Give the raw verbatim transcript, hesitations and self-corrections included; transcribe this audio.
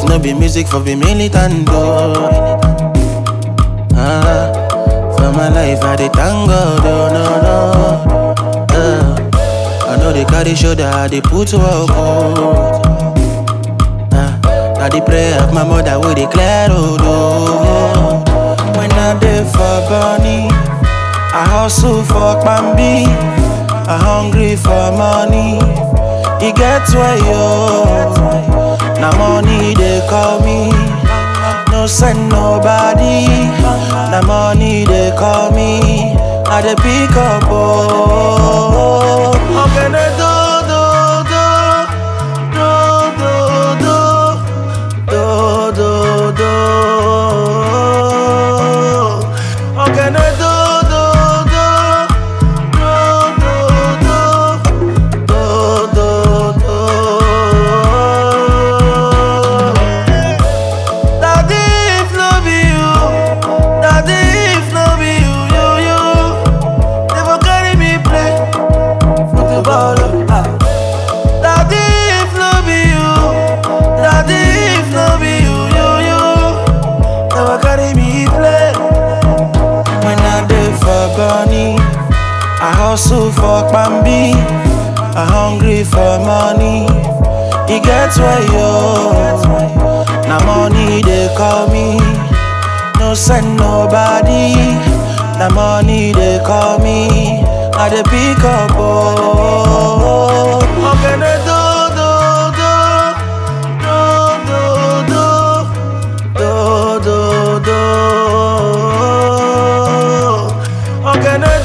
no be music for the militant though. Ah, for my life I dey thank God, oh no no. Ah, I know they carry shoulder, I dey put work, oh. Ah, now the prayer of my mother will declare, oh no. When I dey for Bonnie, I hustle for Bambi, I hungry for money. It gets where yo, now money they call me. No send nobody, now money they call me. I dey pick up, oh. How can I do, do, do, do, do, do, do, do. How can I do? I hustle for Bambi, I hungry for money. It gets where yo, now money they call me. No send nobody, now money they call me. I dey pick up, oh. How can I do, do, do, do, do, do, do, do. How can I